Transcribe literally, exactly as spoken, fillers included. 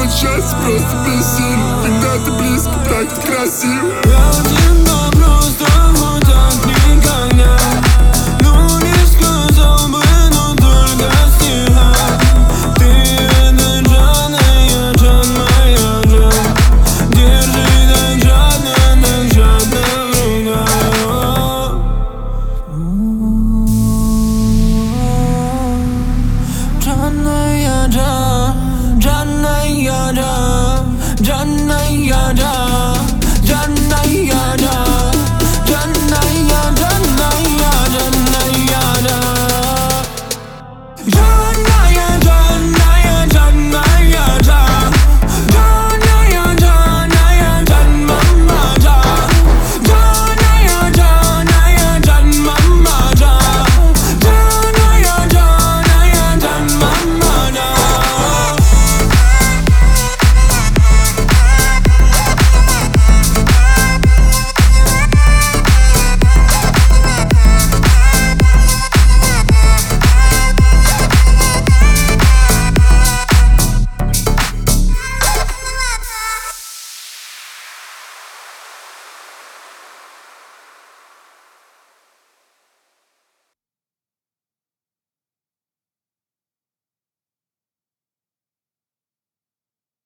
счастье просто бессильно. Когда ты близко, так ты красив. Я тебя просто вот так никогда. Ну не сказал бы, но только стиха. Ты это Джанна, я Джан, моя Джан. Держи так жадно, так жадно в руках. Джанна, я Джан, Джанна, я Джан, Джанна, я Джан.